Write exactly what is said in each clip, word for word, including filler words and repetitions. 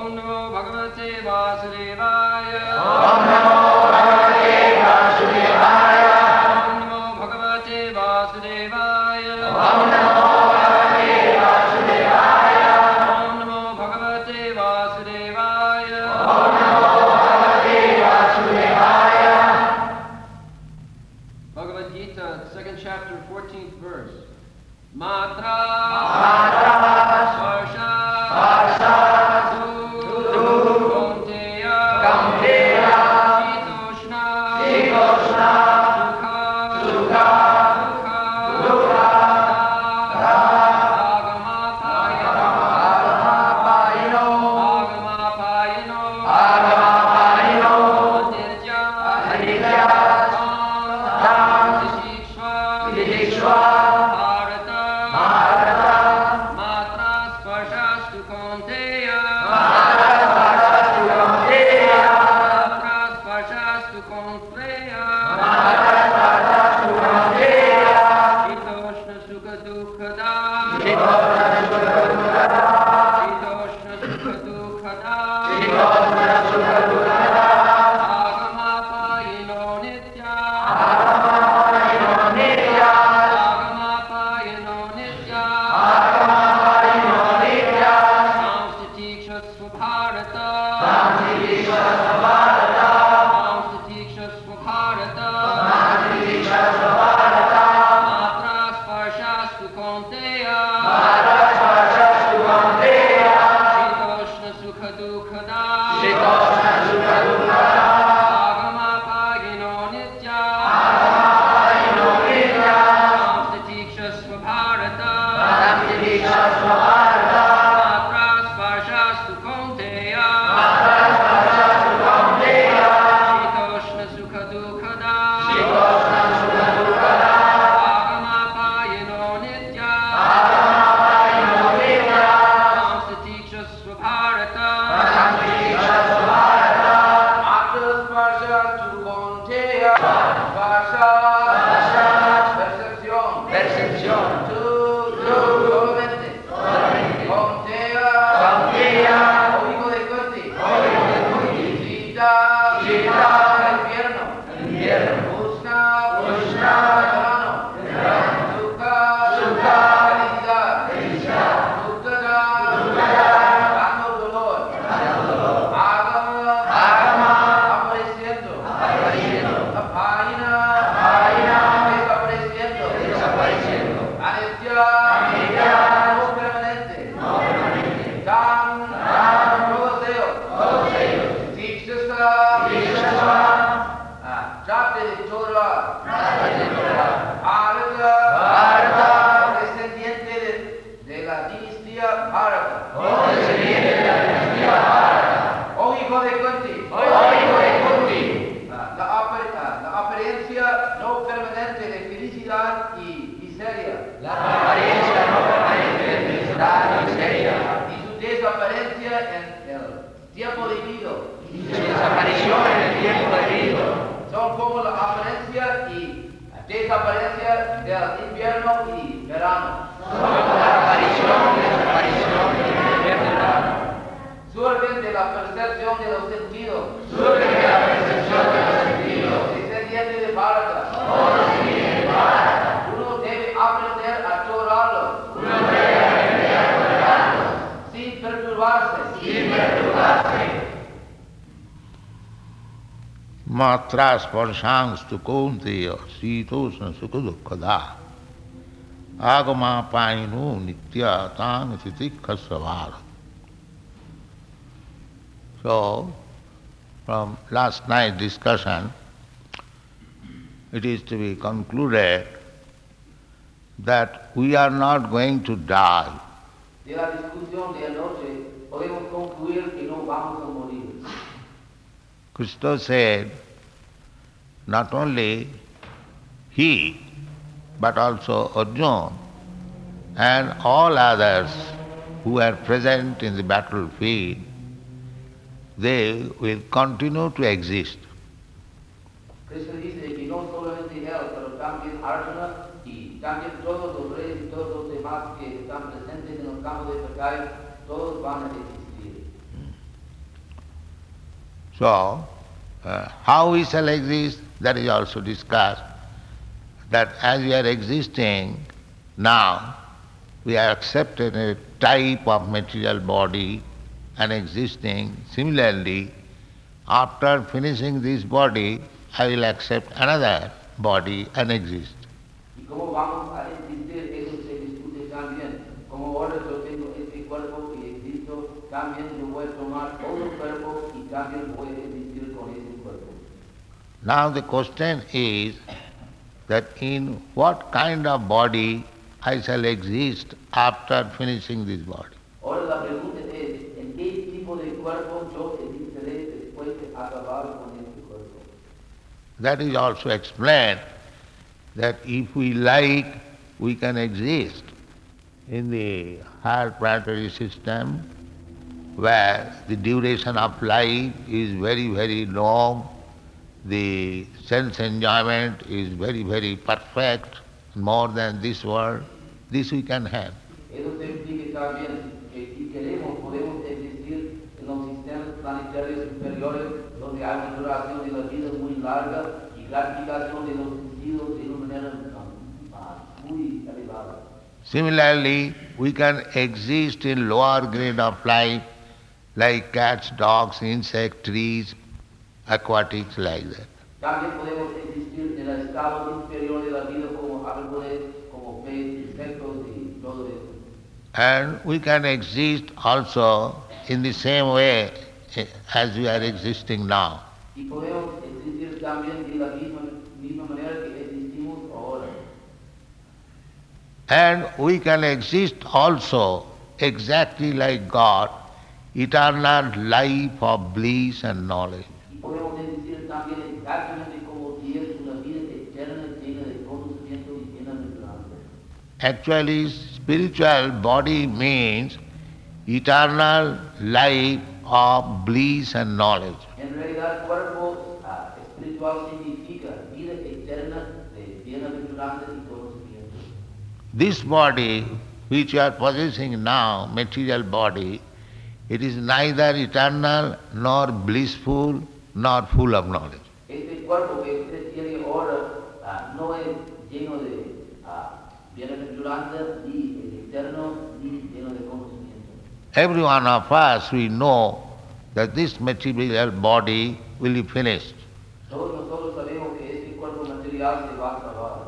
Om Namo Bhagavate Vasudevaya. Om Namo Bhagavate Vasudevaya. Om Namo Bhagavate Vasudevaya. Om Namo Bhagavate Vasudevaya. Om Namo Bhagavate Vasudevaya. Om Namo Bhagavate Vasudevaya. Bhagavad Gita, second chapter, fourteenth verse. Matra. Matra. Sparsha. Sparsha. Dhu. Kaunteya. Kaunteya. Shitoshna. Shitoshna. Sukha. Sukha. Dukha. Dukha. Da. Agamapayano. Agamapayano. Agamapayano. Agamapayano. Aditya. Aditya. Tam. Tishikshva. Tishikshva. Bharata. Bharata. Matra sparshastu kaunteya. Matra sparshastu kaunteya. Matra sparshastu kaunteya. Matra sparshastu kaunteya. Shitoshna sukha dukkada. Shitoshna sukha dukkada. Shitoshna sukha dukkada. Shitoshna sukha dukkada. Agamapayino nitya. Agamapayano nitya. Agamapayino nitya. Agamapayano nitya. Samstitikshasva bharata. Samsitikshasva bharata. Samstitikshasva bharata. Samsitikshasva bharata. Matra sparshastu kaunteya. Matra sparshastu kaunteya. Shitoshna sukha dukkada. Shitoshna sukha dukkada. Agamapayino nitya. Agamapayano nitya. Samstitikshasva bharata. Samsitikshasva bharata. Matra sparshastu kaunteya. Matra sparshastu kaunteya. Shitoshna sukha dukkada. Shitoshna sukha dukkada. Agamapayino nitya. Agamapayano nitya. Samstitikshasva bharata. Samsitikshasva bharata. Matra sparsha tu kaunteya. Sparsha. Sparsha. Percepción. Percepción. Tu. Tu. Solamente. Solamente. Kaunteya. Kaunteya. Oigo de Kunti. Oigo de Kunti. Sita. Sita. Infierno. Infierno. Ushna. Ushna. Verano. Verano. Sukha. Sukha. Felicidad. Felicidad. Dukkada. Dukkada. Dando dolor. Dando dolor. Agama. Agama. Apareciendo. Apareciendo. Apayana. Apayana. Desapareciendo. Desapareciendo. Anitya. Anitya. No permanente. No permanente. Tam. Tam. Todos ellos. Todos ellos. Tikshasva. Tikshasva. Ah, trate de Torah. Trate de Torah. Bharata. Bharata. Descendiente de, de la dinastía Bharata. Oh, descendiente de la dinastía Bharata. Oh hijo de Kunti. Oh, hijo de Kunti. Ah, La, apar- ah, la apariencia no permanente de felicidad y miseria. La apariencia no permanente de felicidad y miseria. Y su desaparencia en el tiempo debido. Y su desaparición en el tiempo debido. Son como la apariencia y desaparencia del invierno y verano. Son la aparición y desaparición del invierno y verano. Surgen de la percepción de los sentidos. Surgen de la percepción de los sentidos. Descendiente de Bharata. Oh, descendiente de Bharata. Uno debe aprender a tolerarlos. Uno debe aprender a tolerarlos. Sin perturbarse. Sin perturbarse. Matra sparshanstu kaunteya shitoshna sukha dukkada. Agamapayano nitya tam titikkhasva bharata. So, from last night's discussion, it is to be concluded that we are not going to die. De la discusión de anoche podemos concluir que no vamos a morir. Krishna said, not only he, but also Arjuna and all others who are present in the battlefield, they will continue to exist. Krishna dice que no solamente él, pero también Arjuna y también todos los reyes y todos los demás que están presentes en el campo de batalla, todos van a existir. So, uh, how we shall exist, that is also discussed. That as we are existing now, we are accepted a type of material body and existing. Similarly, after finishing this body, I will accept another body and exist. ¿Y cómo vamos a existir? Eso se discute también. Como ahora yo tengo este cuerpo y existo, también yo voy a tomar otro cuerpo y también voy a existir con ese cuerpo. Now the question is that in what kind of body I shall exist after finishing this body. Ahora la pregunta es, ¿en qué tipo de cuerpo yo existiré después de acabar con este cuerpo? That is also explained that if we like, we can exist in the higher planetary system where the duration of life is very, very long, the sense enjoyment is very, very perfect, more than this world. This we can have. Eso se implica también que si queremos podemos existir en los sistemas planetarios superiores donde hay una duración de la vida muy larga y gratificación de los sentidos de una manera uh, muy elevada. Similarly, we can exist in lower grade of life like cats, dogs, insects, trees, aquatics, like that. También podemos existir en el estado inferior de la vida como árboles, como peces, insectos y todo eso. And we can exist also in the same way as we are existing now. Y podemos existir también de la misma, misma manera que existimos ahora. And we can exist also exactly like God, eternal life of bliss and knowledge. Y podemos existir también exactamente como Dios, una vida eterna llena de conocimiento y llena de esperanza. Actually, spiritual body means eternal life of bliss and knowledge. En realidad, cuerpo uh, espiritual significa vida eterna de bienaventuranza y conocimiento. This body which you are possessing now, material body, it is neither eternal nor blissful nor full of knowledge. Este cuerpo que usted tiene ahora uh, no es lleno de uh, bienaventuranza, ni es eterno, ni lleno de conocimiento. Every one of us, we know that this material body will be finished. Todos nosotros sabemos que este cuerpo material se va a acabar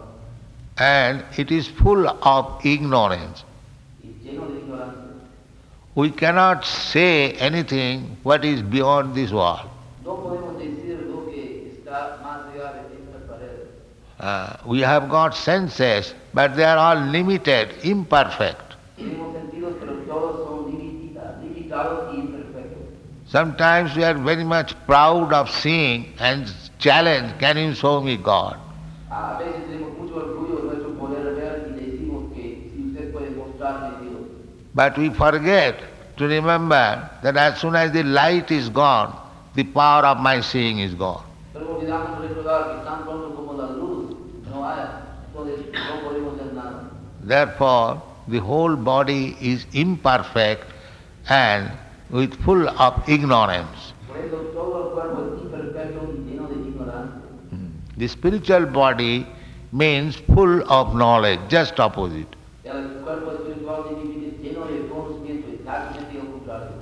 And it is full of ignorance. y lleno de ignorancia. We cannot say anything what is beyond this world. No podemos decir lo que está más allá de esta pared. Uh, we have got senses, but they are all limited, imperfect. Tenemos sentidos, pero todos son limita- limitados y imperfectos. Sometimes we are very much proud of seeing and challenge, can you show me God? A veces tenemos mucho orgullo de nuestro poder ver y decimos que si usted puede mostrarme Dios. But we forget to remember that as soon as the light is gone, the power of my seeing is gone. Pero olvidamos recordar que tan pronto como la luz no hay, entonces no podemos hacer nada. Therefore, the whole body is imperfect and with full of ignorance. Por eso todo el cuerpo es imperfecto y lleno de ignorancia. The spiritual body means full of knowledge, just opposite. El cuerpo espiritual significa lleno de conocimiento, exactamente lo contrario.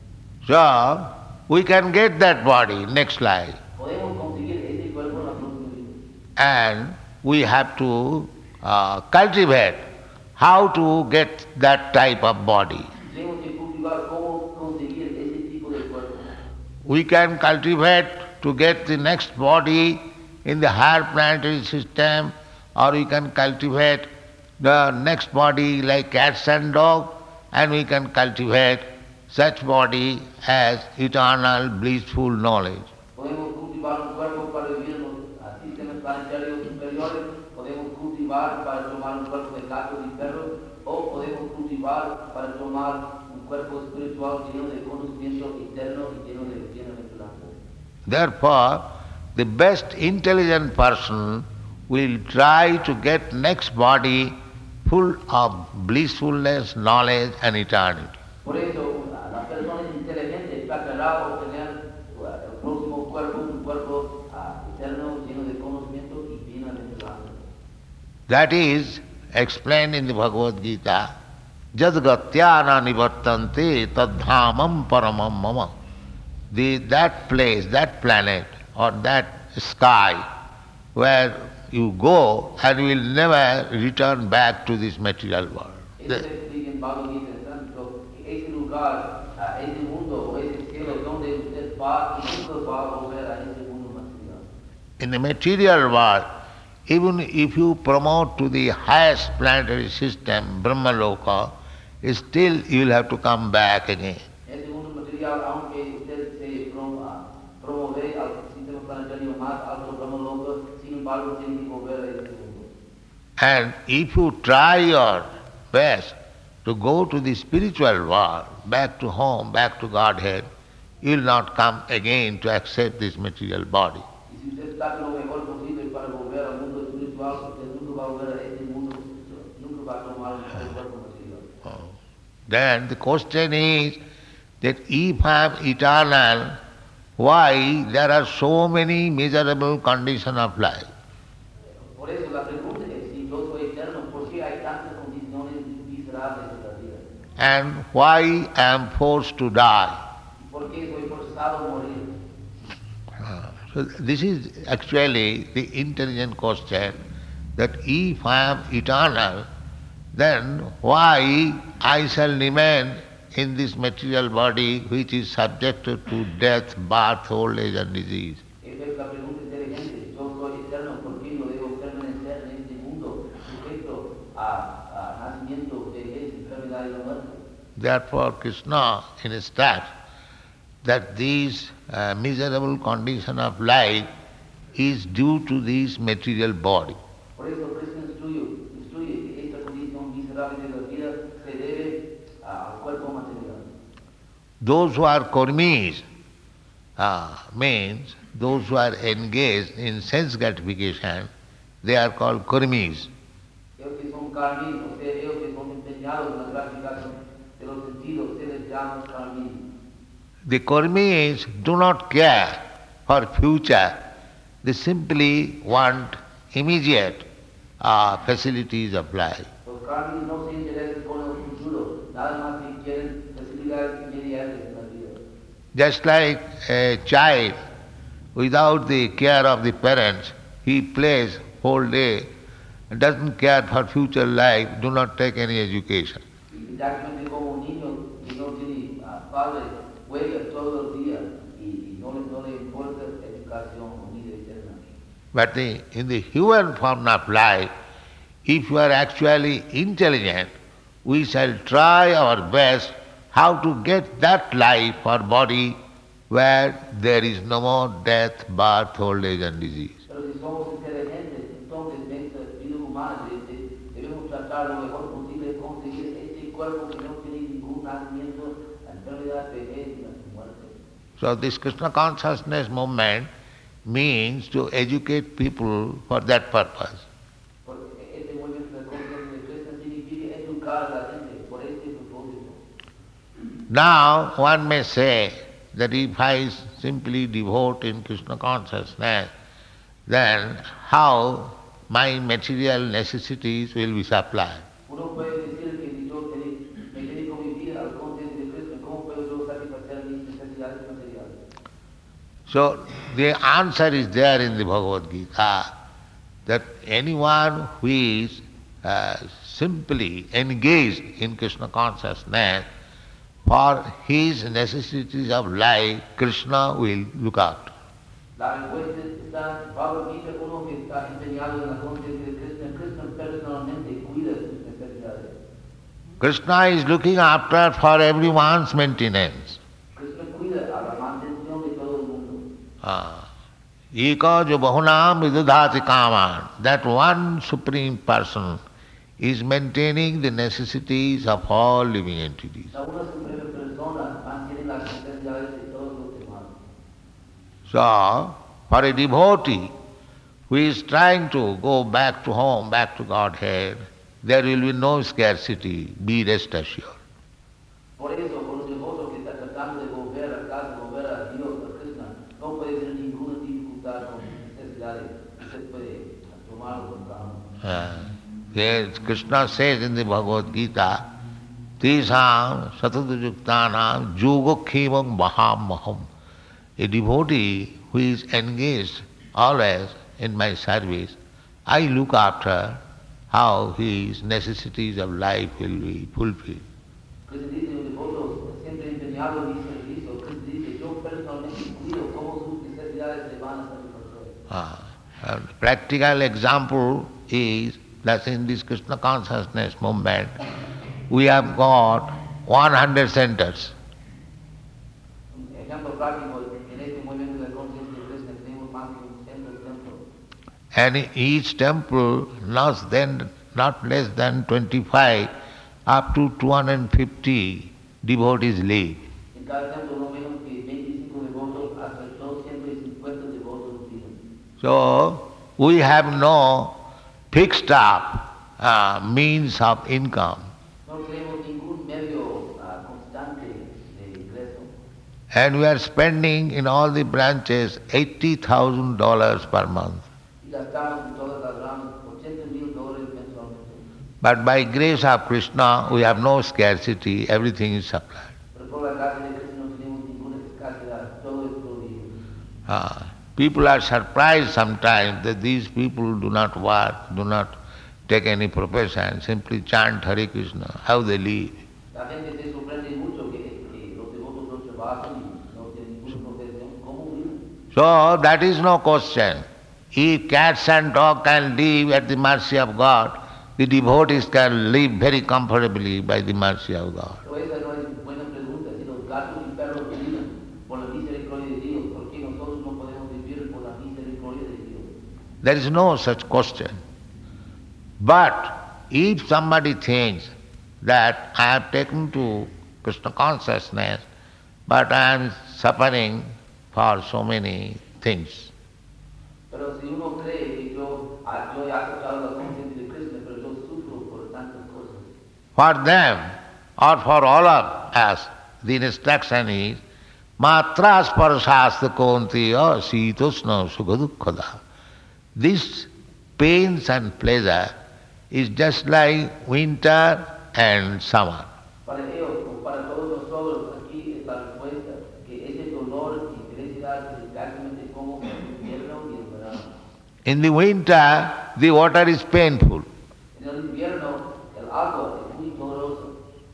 So, we can get that body next life. Podemos conseguir ese cuerpo en la próxima vida. And we have to uh, cultivate how to get that type of body. Tenemos que cultivar cómo conseguir ese tipo de cuerpo. We can cultivate to get the next body in the higher planetary system, or we can cultivate the next body like cats and dog, and we can cultivate such body as eternal blissful knowledge. Podemos cultivar un cuerpo para vivir en los sistemas planetarios superiores, podemos cultivar para tomar un cuerpo de gatos y perros, o podemos cultivar para tomar un cuerpo espiritual lleno de conocimiento eterno y lleno de bienaventuranza. Therefore, the best intelligent person will try to get next body full of blissfulness, knowledge and eternity. Por eso, la persona inteligente tratará de obtener el próximo That is explained in the Bhagavad Gita. Jadgatyana nivartante tadhamam paramam mama. The, that place, that planet or that sky where you go and will never return back to this material world. The, in the material world, even if you promote to the highest planetary system, Brahmaloka, still you will have to come back again. And if you try your best to go to the spiritual world, back to home, back to Godhead, you will not come again to accept this material body. Then the question is that if I am eternal, why there are so many miserable conditions of life? And why I am forced to die? So this is actually the intelligent question, that if I am eternal, then why I shall remain in this material body which is subjected to death, birth, old age and disease? Therefore Krishna instructs that this uh, miserable condition of life is due to this material body. Those who are karmis, uh, means those who are engaged in sense gratification, they are called karmis. The karmis do not care for future, they simply want immediate uh, facilities of life. Just like a child, without the care of the parents, he plays whole day, doesn't care for future life, do not take any education. But the, in the human form of life, if you are actually intelligent, we shall try our best how to get that life or body where there is no more death, birth, old age and disease. So this Krishna consciousness movement means to educate people for that purpose. Now one may say that if I simply devote in Krishna consciousness, then how my material necessities will be supplied? So the answer is there in the Bhagavad Gita, that anyone who is uh, simply engaged in Krishna consciousness, for his necessities of life, Krishna will look after. Krishna is looking after for everyone's maintenance. Eka jo bahunam vidudhati kaman. That one Supreme Person is maintaining the necessities of all living entities. So, for a devotee who is trying to go back to home, back to Godhead, there will be no scarcity, be rest assured. Uh, Yes, Krishna says in the Bhagavad Gita, Tesam satadujuktanam yogokhemam mahamaham. A devotee who is engaged always in my service, I look after how his necessities of life will be fulfilled. Cristo dice un devoto siempre empeñado en mi servicio. Cristo dice, yo personalmente cuido cómo sus necesidades se van a satisfacer. Ah, a practical example is that in this Krishna consciousness movement, we have got one hundred centers. Un ejemplo práctico, en este movimiento de conciencia de Krishna tenemos más de cientos templos. And in each temple, not, then, not less than twenty-five, up to two hundred fifty devotees live. En cada templo no menos que veinticinco devotos hasta doscientos cincuenta devotos viven. So, we have no fixed up uh, means of income. No tenemos ningún medio uh, constante de ingreso. And we are spending in all the branches eighty thousand dollars per month. Y gastamos en todas las ramas ochenta mil dólares mensualmente. But by grace of Krishna, we have no scarcity, everything is supplied. Pero por la gracia de Cristo no tenemos ninguna escasedad, todo es provisto. Uh, people are surprised sometimes that these people do not work, do not take any profession, simply chant Hare Krishna, how they live. La gente se sorprende mucho que, que los devotos no trabajan y no tienen ninguna profesión. ¿Cómo viven? So that is no question. If cats and dogs can live at the mercy of God, the devotees can live very comfortably by the mercy of God. Pero esa no es buena pregunta. Si los gatos y perros viven por la misericordia de Dios, ¿por qué nosotros no podemos vivir por la misericordia de Dios? There is no such question. But if somebody thinks that I have taken to Krishna consciousness, but I am suffering for so many things, Pero si uno cree que yo, ah, yo he aceptado la conciencia de Cristo, pero yo sufro por tantas cosas. for them or for all of us, the instruction is Matra sparshasta kontiya situsna sukhadukkada. This pains and pleasure is just like winter and summer. Para ellos, como para todos nosotros, aquí es la respuesta, que ese dolor y felicidad es exactamente como el invierno y el verano. In the winter, the water is painful. En el invierno, el agua es muy dolorosa.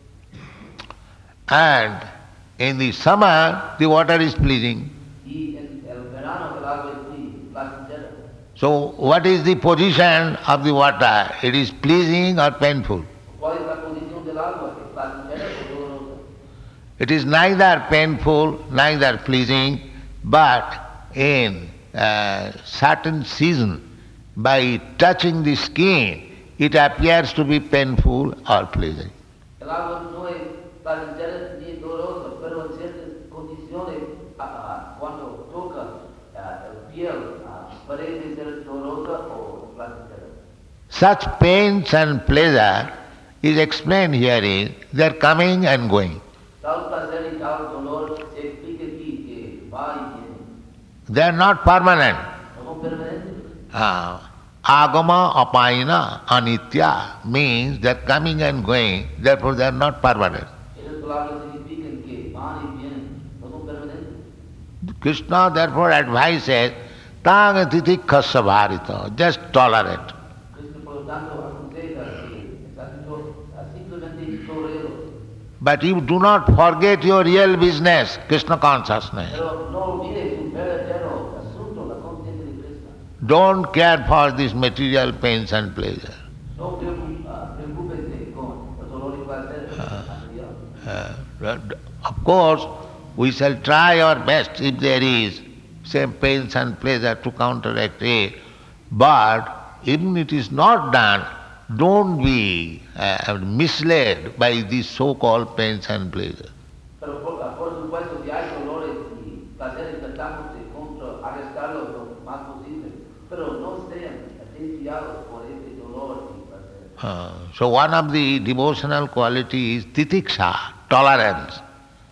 And in the summer, the water is pleasing. Y en el verano, el agua es muy placentera. So, what is the position of the water? It is pleasing or painful? ¿Cuál es la posición del agua? ¿Es placentera o dolorosa? It is neither painful, neither pleasing, but in a certain season, by touching the skin, it appears to be painful or pleasing. El agua no es placentera ni dolorosa, pero en ciertas condiciones, ah, ah, cuando toca ah, el piel, ah, parece ser dolorosa o placentera. Such pains and pleasure is explained herein, they are coming and going. Tal placer y tal dolor se explica aquí que va y viene. They are not permanent. No son permanentes. Uh, agama apaina anitya means they are coming and going, therefore they are not permanent. Esas palabras significan que van y vienen, no son permanentes. Krishna therefore advises, tang titikkhasya bharita, just tolerate. Cristo, por lo tanto, aconseja que exacto, simplemente tolero. But you do not forget your real business, Krishna consciousness. Pero no olvides su verdadero asunto, la conciencia de Cristo. Don't care for these material pains and pleasure. No preocúpese con el dolor y placer material. Uh, of course, we shall try our best if there is same pains and pleasure to counteract it. But even it is not done, don't be uh, misled by these so-called pains and pleasure. Pero por, por supuesto, si hay dolores y placeres, tratamos de contrarrestarlos lo más posible. Pero no sean desviados por ese dolor y placer. Uh, so one of the devotional qualities is titiksha, tolerance.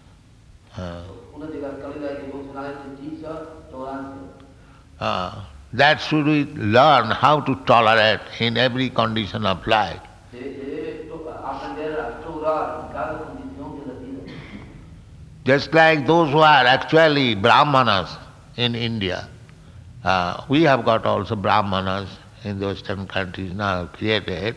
Uh, Una de las calidades devocionales es dicha, tolerancia. uh, that should we learn how to tolerate in every condition of life. Se debe to- aprender a tolerar en cada condición de la vida. Just like those who are actually Brahmanas in India. Uh, we have got also Brahmanas in the Western countries now created.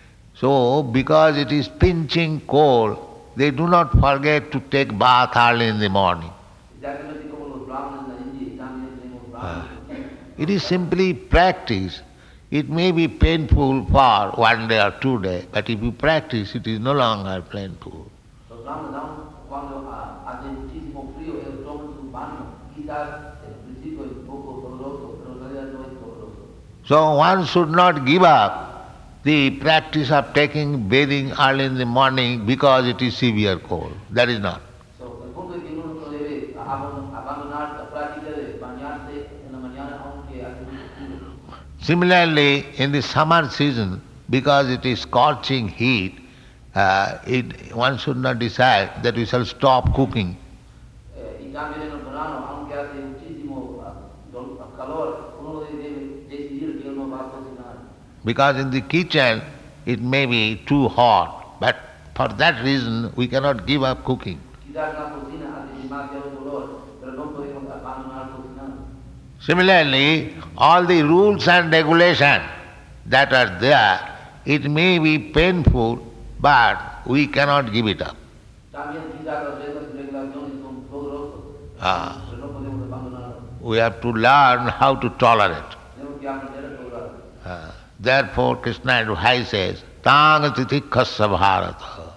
So, because it is pinching cold, they do not forget to take bath early in the morning. Exactamente como los brahmanes en la India, y también tenemos brahmanes. It is simply practice. It may be painful for one day or two days, but if you practice, it is no longer painful. Los brahmanes aun cuando ah, hace muchísimo frío, ellos toman su baño. Quizás en principio es un poco doloroso, pero en realidad no es doloroso. So one should not give up the practice of taking bathing early in the morning because it is severe cold. That is not. So, el punto es que uno no debe abandon- abandonar la práctica de bañarse en la mañana aunque hace mucho frío. Similarly, in the summer season, because it is scorching heat, uh, it, one should not decide that we shall stop cooking. Eh, y también en el verano, aunque hace muchísimo ah, dol- ah, calor, uno debe decidir que uno va a cocinar. Because in the kitchen it may be too hot, but for that reason we cannot give up cooking. Quizás la cocina hace demasiado dolor, pero no podemos abandonar cocinar. Similarly, all the rules and regulations that are there, it may be painful, but we cannot give it up. También quizás las reglas y regulaciones son dolorosas, Ah. pero no podemos abandonarlas. We have to learn how to tolerate. Tenemos que aprender a tolerar. Uh, therefore, Krishna advises, Tang titikhasya bharata.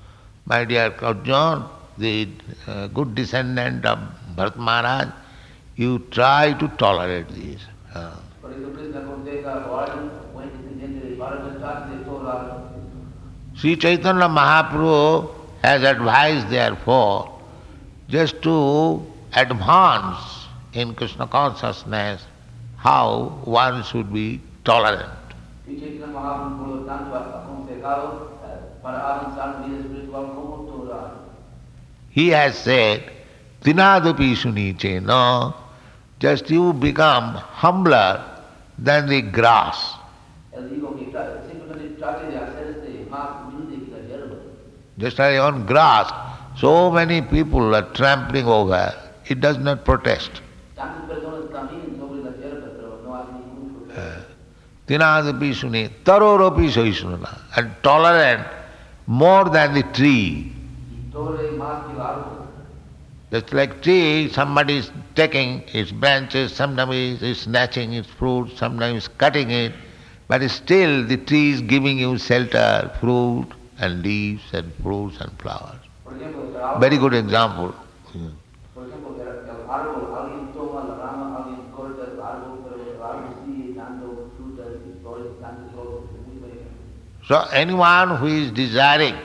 My dear Arjuna, the uh, good descendant of Bharat Maharaj, you try to tolerate this. Uh, Por eso Krishna aconseja a Arjuna, buen descendiente de Bharata, trate de tolerar. Sri Chaitanya Mahaprabhu has advised, therefore, just to advance in Krishna consciousness how one should be tolerant. Y Chaitanya Mahaprabhu, por lo tanto, ha aconsejado eh, para avanzar en vida espiritual como tolerar. He has said, Tinadapi sunichena, just you become humbler than the grass. Él dijo que tra- simplemente trate de hacerse más humilde que la hierba. Just like on grass, so many people are trampling over, it does not protest. Tantas personas caminan sobre la hierba, pero no hacen ningún proceso. Tinadapi suni, taroropi saisnana, and tolerant more than the tree. Y tolere más que el árbol. Just like tree, somebody is taking its branches, sometimes is snatching its fruit, sometimes cutting it, but still the tree is giving you shelter, fruit and leaves and fruits and flowers. Por ejemplo, el árbol, Very good example. por ejemplo, el, el árbol, alguien toma la rama, alguien corta el árbol, pero el árbol sigue dando frutas y flores, dando flores. Es muy buen ejemplo. So anyone who is desiring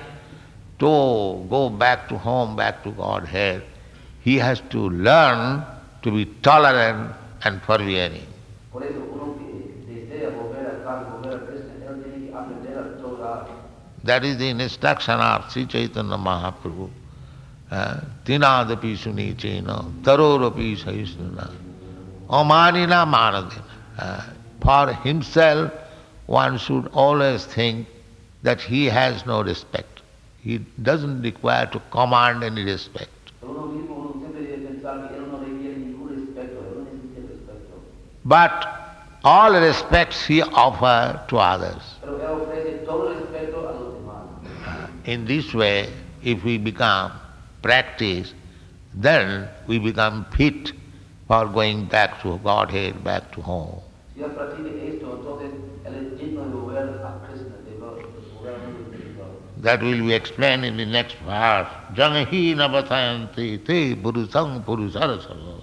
to go back to home, back to Godhead, he has to learn to be tolerant and forbearing. Por eso uno que desea volver a casa, volver a Krishna, él tiene que aprender a tolerar. That is the instruction of Sri Chaitanya Mahaprabhu. Uh, Tinadapi sunichena, tarorapi sahisnana, amanina manadina. Uh, for himself, one should always think that he has no respect. He doesn't require to command any respect. Uno mismo, uno siempre debe pensar que él no requiere ningún respeto, él no necesita respeto. But all respects he offers to others. Pero él ofrece todo respeto a los demás. Uh, in this way, if we become practice, then we become fit for going back to Godhead, back to home. Si él practica esto, entonces él es digno de volver a Krishna, de volver al mundo espiritual. That will be explained in the next verse. Jangahi navatayanti te purusang purusarasava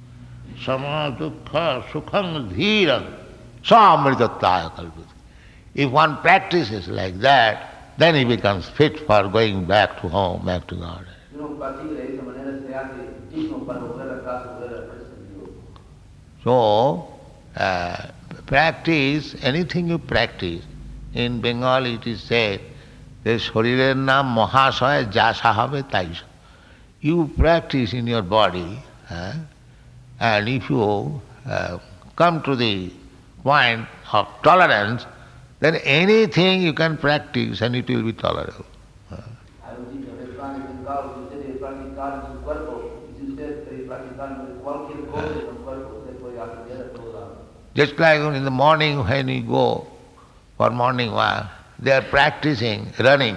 samadukha sukhang dhirang samritataya kalpita. If one practices like that, then he becomes fit for going back to home, back to God. Si uno practica de esa manera, se hace digno para volver a casa, volver a Krishna. Dios. So, uh, practice, anything you practice, in Bengali it is said, যে শরীরের নাম মহাশয় যা সাহাবে তাই স- You practice in your body, uh, and if you uh, come to the point of tolerance, then anything you can practice and it will be tolerable. Hay un dicho refrán inventado que usted debe practicar en su cuerpo, y si usted debe practicar en cualquier cosa en su cuerpo, usted puede aprender a todo lado. Just like in the morning when you go for morning walk, they are practicing running.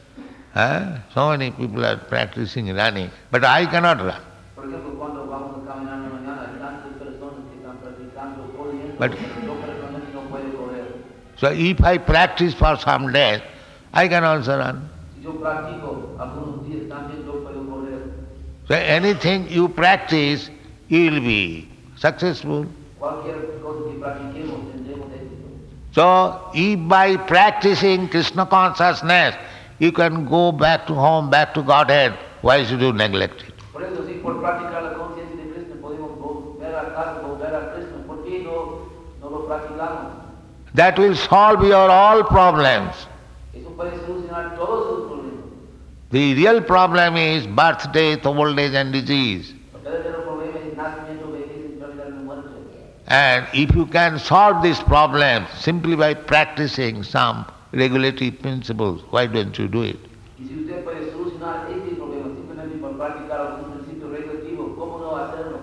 Huh? So many people are practicing running, but I cannot run. Por ejemplo, cuando vamos a caminar en la mañana, hay tantas personas que están practicando corriendo, But- pero yo personalmente no puedo correr. So if I practice for some days, I can also run. Si yo practico algunos días también yo puedo correr. So anything you practice, you will be successful. Cualquier cosa que practiquemos tendremos éxito. So if by practicing Krishna consciousness, you can go back to home, back to Godhead, why should you neglect it? Por eso, si por practicar la conciencia de Krishna podemos volver a casa, volver a Krishna, ¿por qué no, no lo practicamos? That will solve your all problems. Eso puede solucionar todos sus problemas. The real problem is birth, death, old age and disease. El verdadero problema es nacimiento, vejez, enfermedad y muerte. And if you can solve this problem simply by practicing some regulatory principles, why don't you do it? Y si usted puede solucionar este problema simplemente por practicar algún principio regulativo, ¿cómo no hacerlo?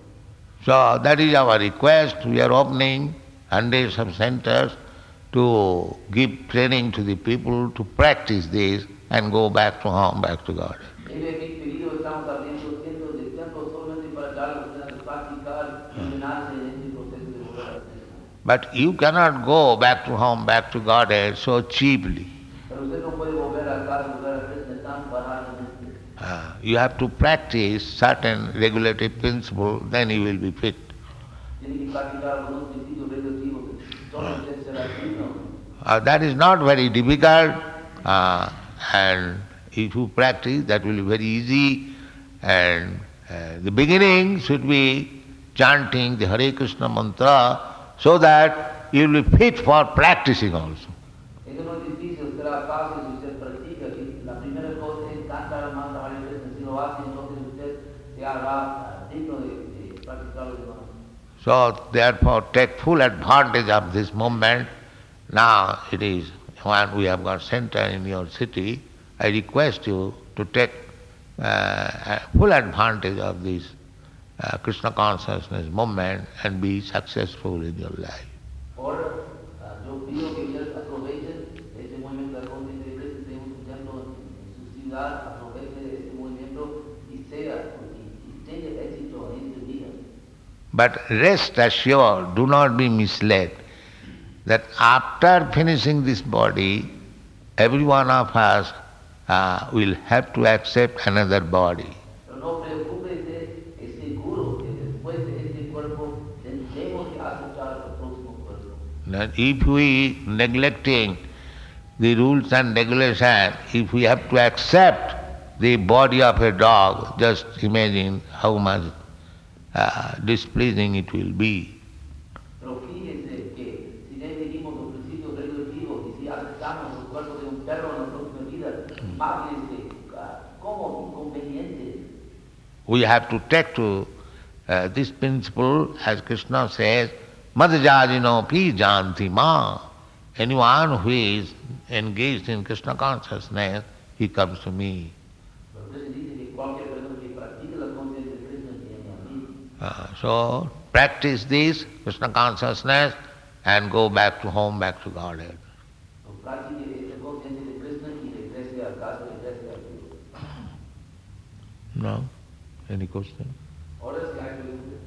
So that is our request. We are opening hundreds of centers to give training to the people to practice this and go back to home, back to God. En vez de pedido estamos abriendo cientos de templos solamente para dar a las personas a practicar y llenarse en este proceso de volver a Krishna. But you cannot go back to home, back to Godhead so cheaply. Pero usted no puede volver a casa, volver a Krishna tan baratamente. Uh, you have to practice certain regulatory principles, then you will be fit. Tiene que practicar algunos principios regulativos, entonces usted será digno. Uh, that is not very difficult, uh, and if you practice, that will be very easy. And uh, the beginning should be chanting the Hare Krishna mantra so that you will be fit for practicing also. Eso no es difícil, será fácil si usted practica. Y la primera cosa es cantar el mantra Hare Krishna. Si lo hace, entonces usted se hará digno de, de practicar los demás. So therefore take full advantage of this moment. Now it is when we have got center in your city, I request you to take uh, full advantage of this uh, Krishna consciousness movement and be successful in your life. Ahora, ah, yo pido que ustedes aprovechen este movimiento de la conciencia de Krishna. Tenemos un templo en su ciudad, aprovechen este movimiento y sea, y, y tenga éxito en este día. But rest assured, do not be misled, that after finishing this body, every one of us uh, will have to accept another body. Pero no preocúpese, es seguro que después de este cuerpo tendremos que aceptar el próximo cuerpo. That if we neglecting the rules and regulations, if we have to accept the body of a dog, just imagine how much uh, displeasing it will be. Pero fíjense que si le seguimos los principios regulativos y si aceptamos el cuerpo de un perro en la próxima vida, imagínense ah, cómo inconveniente. We have to take to uh, this principle, as Krishna says, Madhajajino pi janti ma. Anyone who is engaged in Krishna consciousness, he comes to me. Pero usted dice que cualquier persona que practique la conciencia de Krishna viene a mí. Uh, so practice this Krishna consciousness and go back to home, back to Godhead. So, practique esta conciencia de Krishna y regrese a casa, regrese a Dios. No? Any question? Ahora sí hay preguntas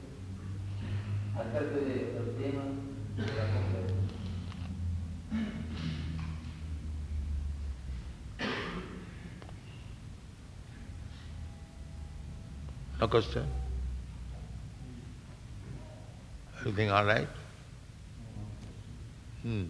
acerca del tema de la conferencia. No question? Everything all right? Hmm.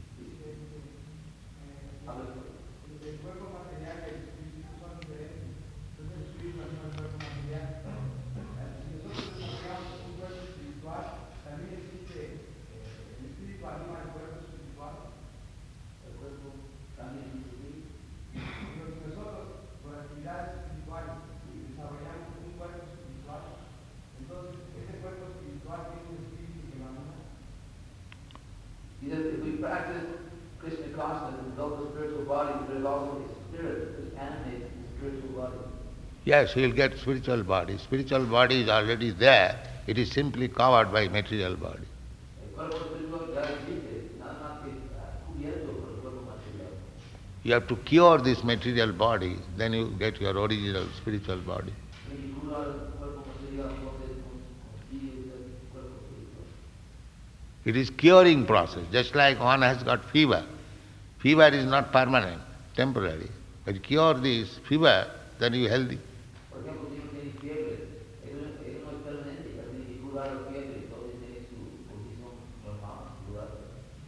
Yes, he will get spiritual body. Spiritual body is already there. It is simply covered by material body. El cuerpo espiritual ya existe, nada más que está cubierto por el cuerpo material. You have to cure this material body, then you get your original spiritual body. Tiene que curar el cuerpo material, entonces consigue el cuerpo espiritual. It is curing process, just like one has got fever. Fever is not permanent, temporary. But you cure this fever, then you are healthy. Por ejemplo, si uno tiene fiebre, eso no, eso no es permanente, ya tiene que curar la fiebre, entonces tiene su condición normal, curada.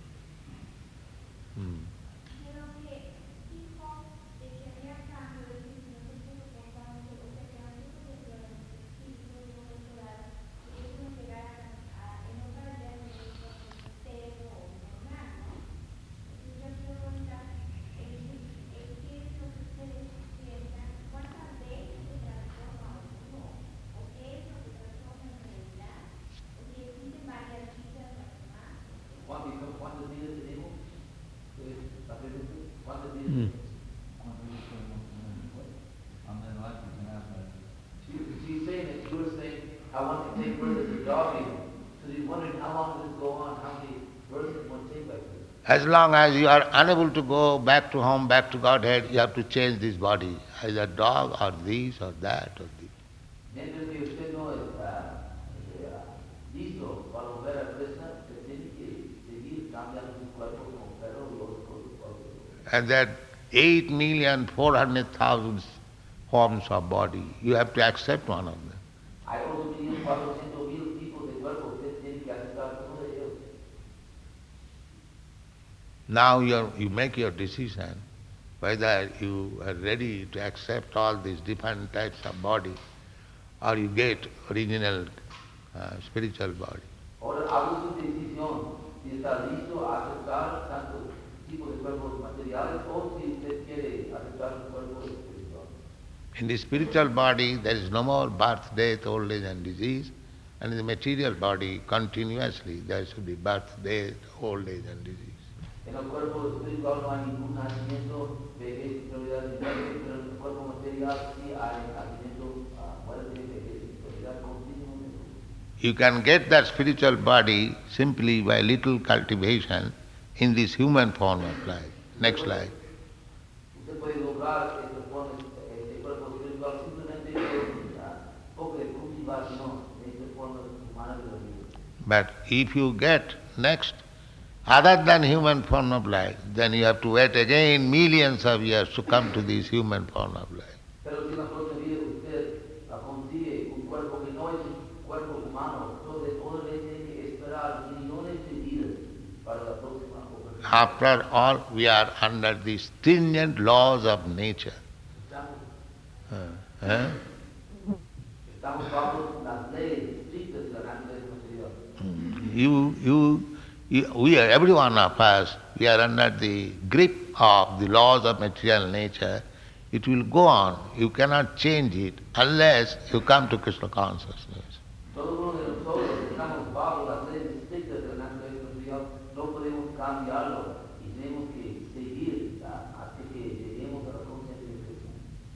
Hmm. Pero que dijo de que había cambio de que no se pudo contar o sea que antes de que los espíritus no controlaran, que ellos no llegaran a en otra idea de cero o normal, ¿no? Entonces yo quiero preguntar el qué es lo que ustedes piensan, cuántas veces se transforma uno, o qué es lo que transforma en realidad, o si existen varias vidas más. ¿Cuántas, cuántas vidas tenemos? Eh, la pregunta, ¿cuántas vidas Hmm. tenemos? She, she's saying that you were saying, I want to take birth as a dog even. So she's wondering how long does this go on, how many births does one take like this? As long as you are unable to go back to home, back to Godhead, you have to change this body. Either dog or this or that or this. Mientras que usted no está eh, listo para volver a Krishna, usted tiene que seguir cambiando su cuerpo como perro y otro cuerpo. And that eight million four hundred thousand forms of body, you have to accept one of them. Hay otros millón cuatrocientos mil tipos de cuerpo, usted tiene que aceptar uno de ellos. Now you you make your decision whether you are ready to accept all these different types of body or you get original uh, spiritual body. Ahora haga su decisión si está listo a aceptar tantos tipos de cuerpos materiales o si usted quiere aceptar un cuerpo espiritual. In the spiritual body there is no more birth, death, old age and disease, and in the material body continuously there should be birth, death, old age and disease. En el cuerpo espiritual no hay ningún nacimiento, vejez, enfermedad ni muerte, pero en el cuerpo material sí hay nacimiento, ah, muerte, vejez, enfermedad continuamente. You can get that spiritual body simply by little cultivation in this human form of life, next life. Usted puede lograr esta forma, este cuerpo espiritual simplemente con ah, poco de cultivación de esta forma humana de la vida. But if you get next, other than human form of life, then you have to wait again millions of years to come to this human form of life. Pero si en la próxima vida usted ah, consigue un cuerpo que no es un cuerpo humano, entonces otra vez tiene que esperar millones de vidas para la próxima oportunidad. After all, we are under the stringent laws of nature. Estamos, Uh, eh? estamos bajo las leyes estrictas de la naturaleza material. You, you, you, we are, every one of us, we are under the grip of the laws of material nature. It will go on. You cannot change it unless you come to Krishna consciousness. Todo uno de nosotros estamos bajo las leyes estrictas de la naturaleza material, no podemos cambiarlo y tenemos que seguir ah, hasta que lleguemos a la conciencia de Krishna.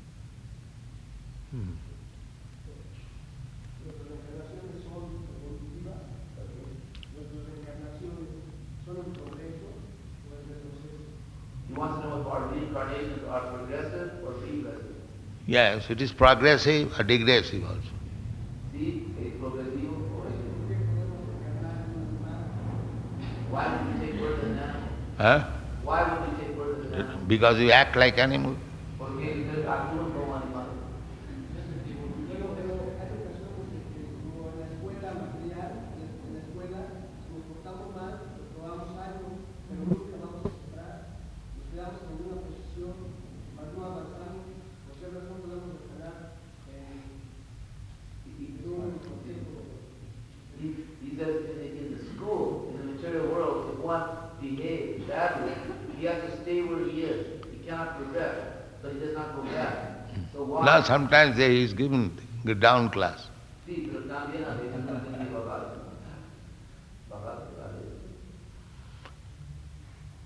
Hmm. Nuestras reencarnaciones son evolutivas, nuestras reencarnaciones son un progreso o es retroceso. He wants to know if our reincarnations are progressive or regressive. Yes, it is progressive or digressive also. Sí, es progresivo o es... ¿Por qué podemos reencarnar en un animal? Why would we take birth as an animal? Huh? Why would we take birth as an animal? Because you act like animal. Porque ustedes actúan como animales. Luego, pero hay ocasiones en que, como en la escuela material, en en la escuela nos portamos mal, probamos algo, pero nunca vamos a superar, nos quedamos en una posición, más no avanzamos, por qué razón podemos esperar en en un único tiempo. He, he says in the, in the school, in the material world, if one behaves badly, he has to stay where he is. He cannot progress, so he does not go back. So why? Now sometimes there is given the down class. Sí, pero también a veces no tiene que bajar. Bajar, bajar.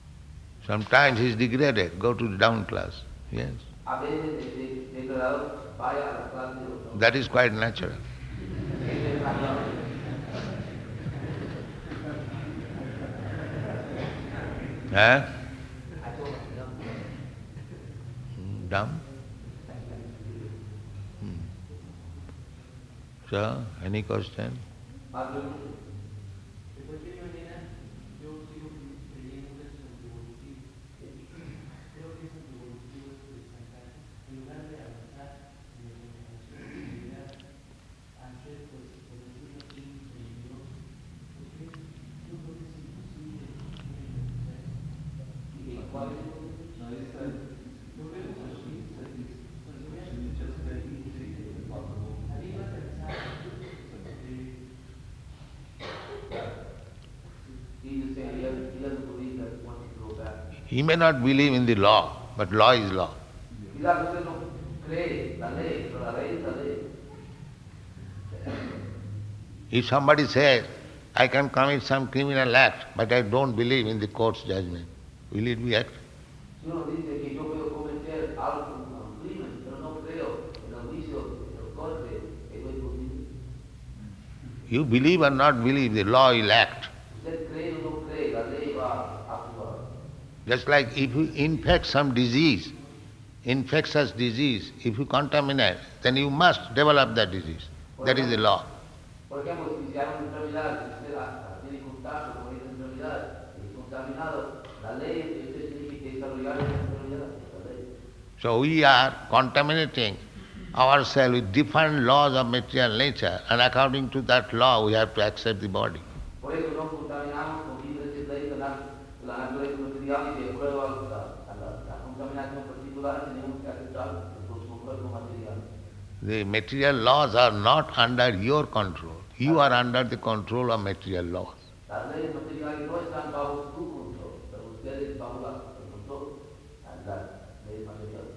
Sometimes he is degraded, go to the down class. Yes. A veces es de- degradado vaya a la clase de otro. That is quite natural. Ese es natural. Eh? Dumb? Hmm. So, any question? Más preguntas. De cualquier manera, yo sigo creyendo que es antievolutivo. Creo que es antievolutivo esto de estancar, en lugar de avanzar en la imaginación de actividad, hacer, pues, por decirlo así, peligroso. Porque yo creo que es imposible realizar eso. ¿Y cuál es? Yo creo que es así. Arriba pensar, eh, He just saying he doesn't, he doesn't believe that one can go back. He may not believe in the law, but law is law. Quizás usted no cree la ley, pero la ley es la ley. If somebody says, I can commit some criminal act, but I don't believe in the court's judgment, will it be act? Si uno dice que yo puedo cometer algo, un crimen, pero no creo en el juicio del corte, eso es posible. You believe or not believe, the law will act. Usted cree o no cree, la ley va a actuar. Just like if you infect some disease, infectious disease, if you contaminate, then you must develop that disease. That is the law. Por ejemplo, si hay una enfermedad, si usted ah, tiene contacto con esa enfermedad y es contaminado, la ley es que usted tiene que desarrollar esa enfermedad, la ley. So we are contaminating ourselves with different laws of material nature, and according to that law we have to accept the body. Por eso nos contaminamos con diferentes leyes de la, la naturaleza material y de acuerdo a la, a la, la contaminación particular tenemos que aceptar el próximo cuerpo material. The material laws are not under your control. You are under the control of material laws. Las leyes materiales no están bajo su control, pero ustedes bajo la, el control de las leyes materiales.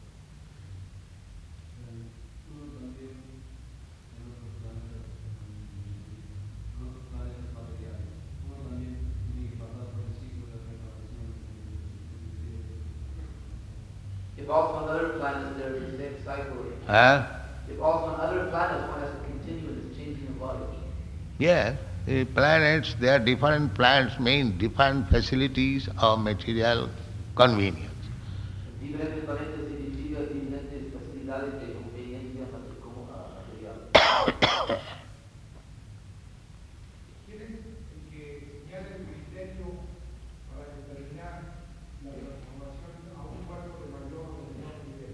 uno también en otros planetas, en otros planetas materiales, uno también tiene que pasar por el ciclo de reencarnación. If also on other planets there is the same cycle, Huh? if also on other planets one has to continue this changing of body. Yes, the planets, there are different planets mean different facilities of material convenience. Diferentes planetas significa diferentes facilidades de conveniencia mate- como ah, material. ¿Quién es el que señala el criterio para determinar la transformación a un cuerpo de mayor o de menor nivel?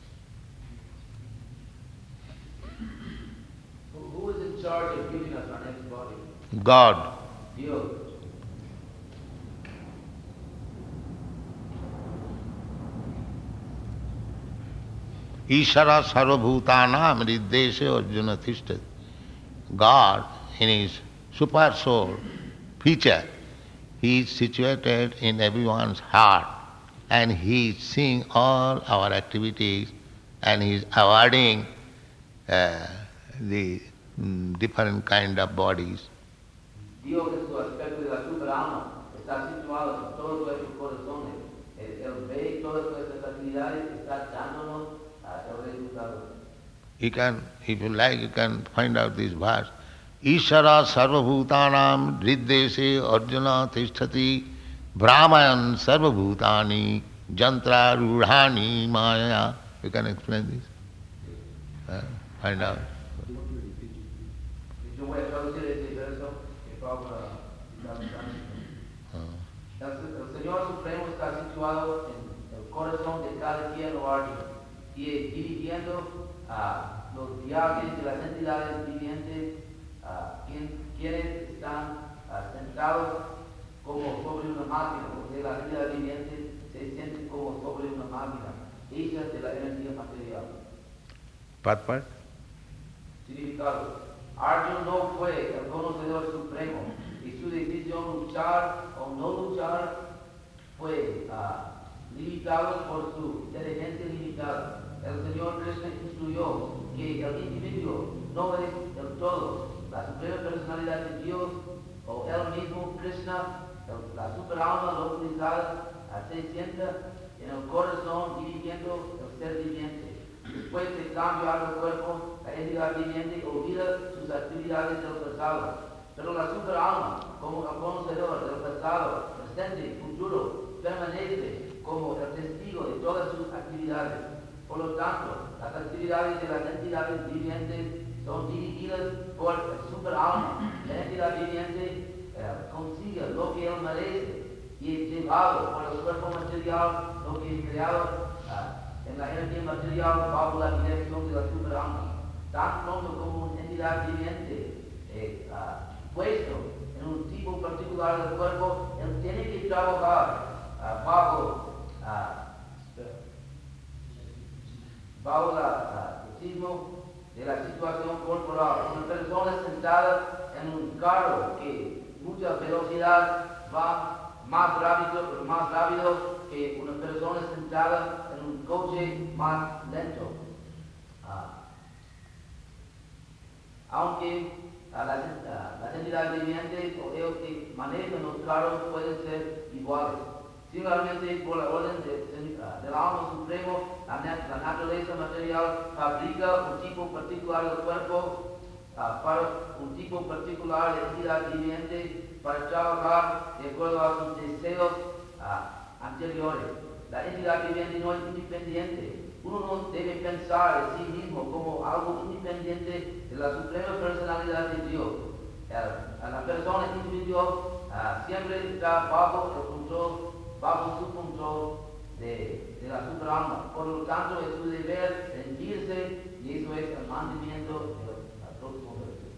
Who, who is in charge of giving us our next body? God. Dios. Ishara sarvabhutanam riddeshe arjuna tishthat. God, in his super soul feature, he is situated in everyone's heart and he is seeing all our activities and he is awarding uh, the mm, different kind of bodies. Dios en su aspecto de la superalma está situado en todos nuestros corazones. Él, él ve todas nuestras actividades y está dándonos ah, el resultado. You can, if you like, you can find out this verse. Ishara sarvabhutanam riddeshe arjuna tishtati brahmayan sarvabhutani jantra rudhani maya. You can explain this? Uh, find out. Yo voy a traducir ese verso que Pablo está usando. Uh, El, el Señor Supremo está situado en el corazón de cada quien o alguien y dirigiendo a los viajes de las entidades vivientes, a quien, quienes están ah, sentados como sobre una máquina, porque la entidad viviente se siente como sobre una máquina, hecha de la energía material. Pat pat? Significado. Arjuna no fue el conocedor supremo y su decisión luchar o no luchar fue ah, limitado por su inteligencia limitada. El Señor Krishna instruyó que el individuo no es el todo, la suprema personalidad de Dios o él mismo Krishna, el- la superalma localizada, ah, se sienta en el corazón dirigiendo el ser viviente. Después de cambio al cuerpo, la entidad viviente olvida sus actividades del pasado. Pero la superalma, como el conocedor del pasado, presente, futuro, permanece como el testigo de todas sus actividades. Por lo tanto, las actividades de las entidades vivientes son dirigidas por el superalma. La entidad viviente eh, consigue lo que él merece y es llevado por el cuerpo material, lo que es creado uh, en la energía material bajo la dirección de la superalma. Tan pronto como una entidad viviente eh, uh, puesto en un tipo particular del cuerpo, él tiene que trabajar uh, bajo uh, bajo la, el ritmo de la situación corporal. Una persona sentada en un carro que mucha velocidad va más rápido, más rápido que una persona sentada en un coche más lento. Ah. Aunque a las, a las entidades vivientes o ellos que manejan los carros pueden ser iguales. Similarmente, por la orden de, de, del alma supremo, la, la naturaleza material fabrica un tipo particular del cuerpo uh, para un tipo particular de entidad viviente para trabajar de acuerdo a sus deseos uh, anteriores. La entidad viviente no es independiente. Uno no debe pensar en sí mismo como algo independiente de la suprema personalidad de Dios. Uh, la persona individual uh, siempre está bajo el control bajo su control de, de la superalma. Por lo tanto, es su deber rendirse y eso es el mantenimiento del próximo verso.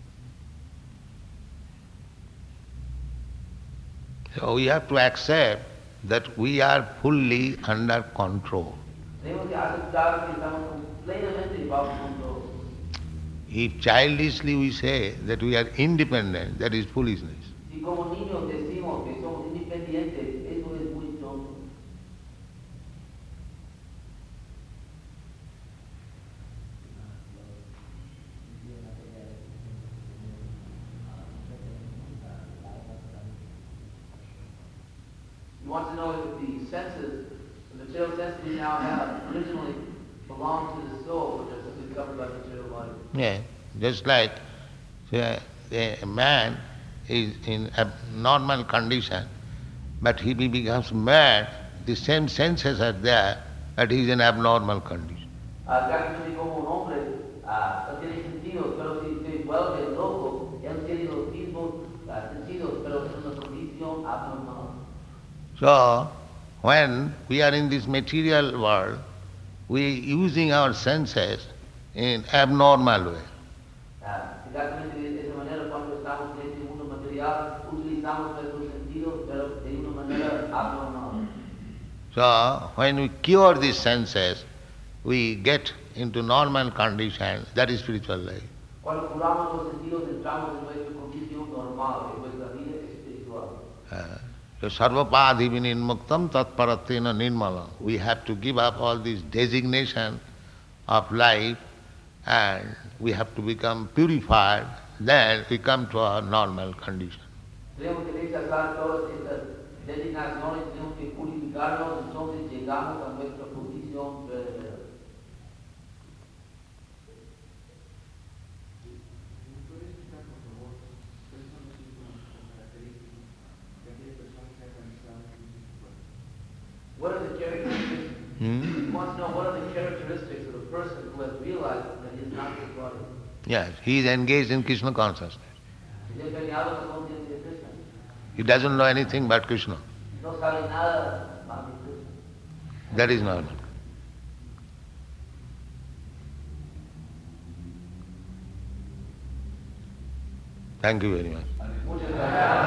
So we have to accept that we are fully under control. Tenemos que aceptar que estamos completamente bajo control. If childishly we say that we are independent, that is foolishness. Si como niños decimos que somos independientes, eso es muy tonto. You want to know if the senses, the material senses we now have, originally belonged to the soul, which is discovered by the material body. Yeah, just like say, a man is in a normal condition, but he becomes mad, the same senses are there, but he is in abnormal condition. Ah, prácticamente como un hombre, ah, no tiene sentido, pero si se vuelve loco, él tiene los mismos ah, sentidos, pero en una condición abnormal. So, when we are in this material world, we are using our senses in abnormal way. Ah, exactamente de esa manera, cuando estamos en este mundo material, utilizamos nuestros sentidos, pero de una manera abnormal. So, when we cure these senses, we get into normal condition, that is spiritual life. Cuando curamos los sentidos, entramos en nuestra condición normal, en nuestra vida espiritual. Uh, so, sarvapadhi vinirmuktam tatparatena nirmalam. We have to give up all this designation of life and we have to become purified, then we come to our normal condition. Tenemos que rechazar todas estas designaciones, tenemos que purificarnos, entonces llegamos a nuestra posición verdadera. What are the characteristics? Hmm? He wants to know what are the characteristics of a person who has realized that he is not this body. Yes, he is engaged in Krishna consciousness. Se ha empeñado en la conciencia de Krishna. He doesn't know anything but Krishna. No sabe nada más de Krishna. That is normal. Thank you very much. Muchas gracias.